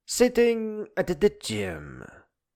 Sitting at the gym.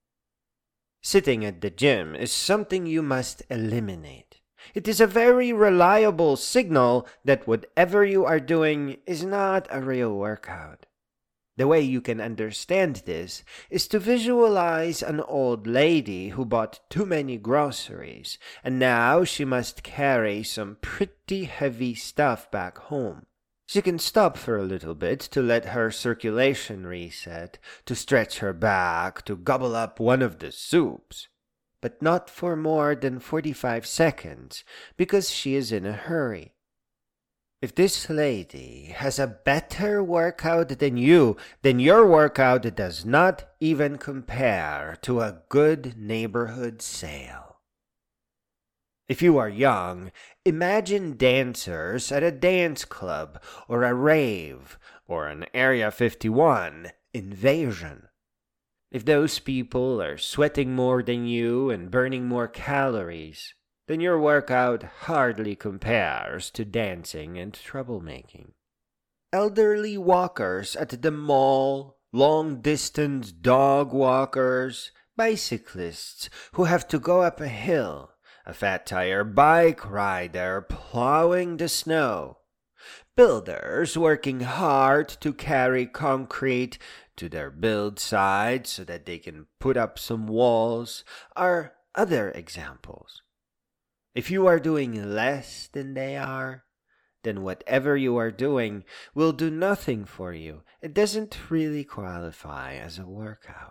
Sitting at the gym is something you must eliminate. It is a very reliable signal that whatever you are doing is not a real workout. The way you can understand this is to visualize an old lady who bought too many groceries, and now she must carry some pretty heavy stuff back home. She can stop for a little bit to let her circulation reset, to stretch her back, to gobble up one of the soups. But not for more than 45 seconds, because she is in a hurry. If this lady has a better workout than you, then your workout does not even compare to a good neighborhood sale. If you are young, imagine dancers at a dance club or a rave or an Area 51 invasion. If those people are sweating more than you and burning more calories, then your workout hardly compares to dancing and troublemaking. Elderly walkers at the mall, long-distance dog walkers, bicyclists who have to go up a hill, a fat tire bike rider plowing the snow, builders working hard to carry concrete to their build site so that they can put up some walls are other examples. If you are doing less than they are, then whatever you are doing will do nothing for you. It doesn't really qualify as a workout.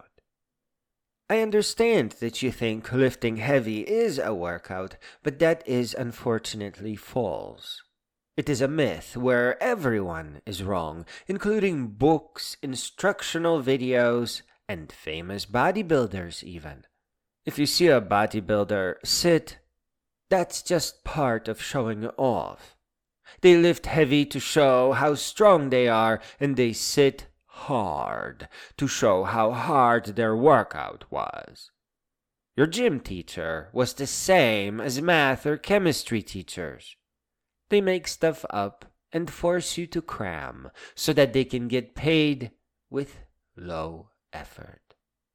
I understand that you think lifting heavy is a workout, but that is unfortunately false. It is a myth where everyone is wrong, including books, instructional videos, and famous bodybuilders even. If you see a bodybuilder sit, that's just part of showing off. They lift heavy to show how strong they are, and they sit hard to show how hard their workout was. Your gym teacher was the same as math or chemistry teachers. They make stuff up and force you to cram so that they can get paid with low effort.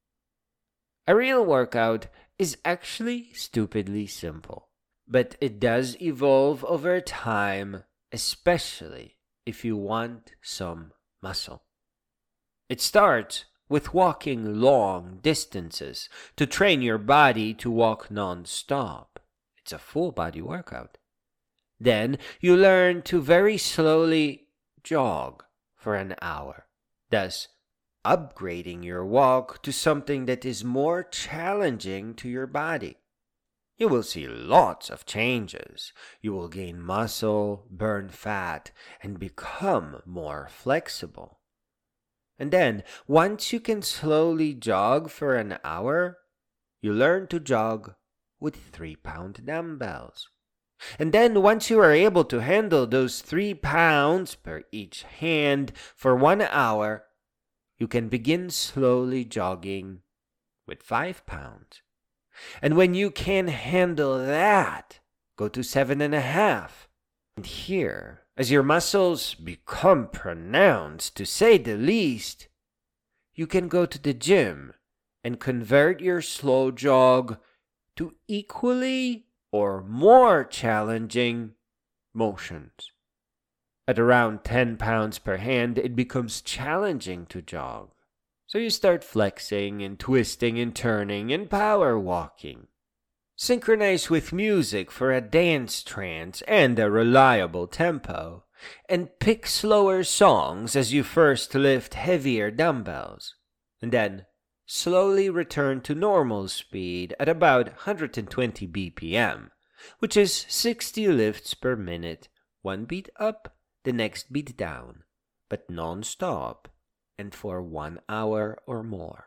A real workout is actually stupidly simple, but it does evolve over time, especially if you want some muscle. It starts with walking long distances to train your body to walk non-stop. It's a full body workout. Then you learn to very slowly jog for an hour, thus upgrading your walk to something that is more challenging to your body. You will see lots of changes. You will gain muscle, burn fat, and become more flexible. And then, once you can slowly jog for an hour, you learn to jog with 3-pound dumbbells. And then, once you are able to handle those 3 pounds per each hand for 1 hour, you can begin slowly jogging with 5 pounds. And when you can handle that, go to 7.5. And here, as your muscles become pronounced, to say the least, you can go to the gym and convert your slow jog to equally or more challenging motions. At around 10 pounds per hand, it becomes challenging to jog. So you start flexing and twisting and turning and power walking. Synchronize with music for a dance trance and a reliable tempo, and pick slower songs as you first lift heavier dumbbells, and then slowly return to normal speed at about 120 BPM, which is 60 lifts per minute, one beat up, the next beat down, but non-stop, and for 1 hour or more.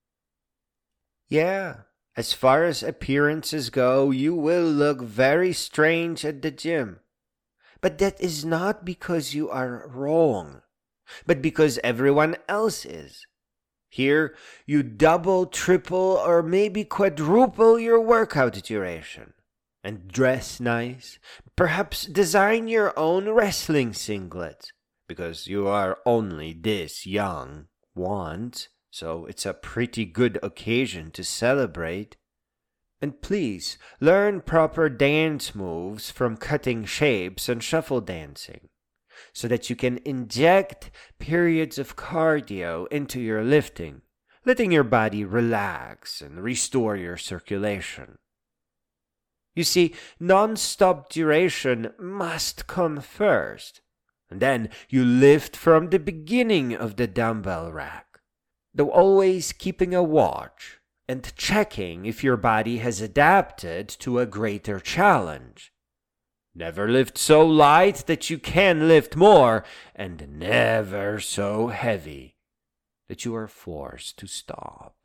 Yeah, as far as appearances go, you will look very strange at the gym. But that is not because you are wrong, but because everyone else is. Here, you double, triple, or maybe quadruple your workout duration. And dress nice. Perhaps design your own wrestling singlets, because you are only this young. want, so it's a pretty good occasion to celebrate. And please, learn proper dance moves from cutting shapes and shuffle dancing, so that you can inject periods of cardio into your lifting, letting your body relax and restore your circulation. You see, non-stop duration must come first, and then you lift from the beginning of the dumbbell rack, though always keeping a watch and checking if your body has adapted to a greater challenge. Never lift so light that you can lift more, and never so heavy that you are forced to stop.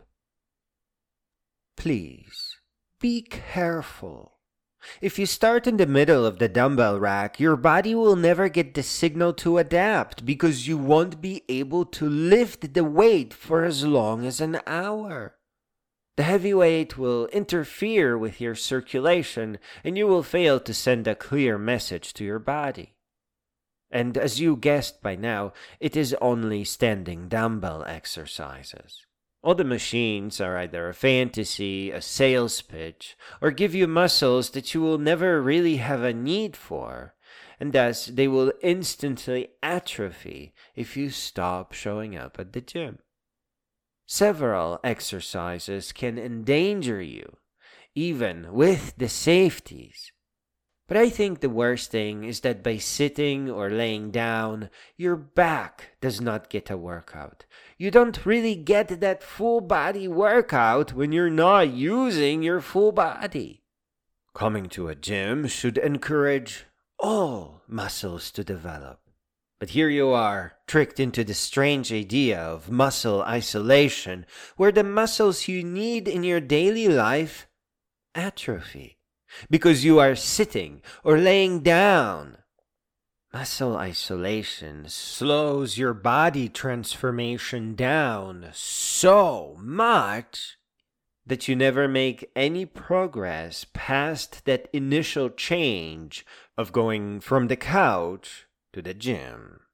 Please, be careful. If you start in the middle of the dumbbell rack, your body will never get the signal to adapt because you won't be able to lift the weight for as long as an hour. The heavy weight will interfere with your circulation, and you will fail to send a clear message to your body. And as you guessed by now, it is only standing dumbbell exercises. All the machines are either a fantasy, a sales pitch, or give you muscles that you will never really have a need for, and thus they will instantly atrophy if you stop showing up at the gym. Several exercises can endanger you, even with the safeties. But I think the worst thing is that by sitting or laying down, your back does not get a workout. You don't really get that full body workout when you're not using your full body. Coming to a gym should encourage all muscles to develop. But here you are, tricked into the strange idea of muscle isolation, where the muscles you need in your daily life atrophy, because you are sitting or laying down. Muscle isolation slows your body transformation down so much that you never make any progress past that initial change of going from the couch to the gym.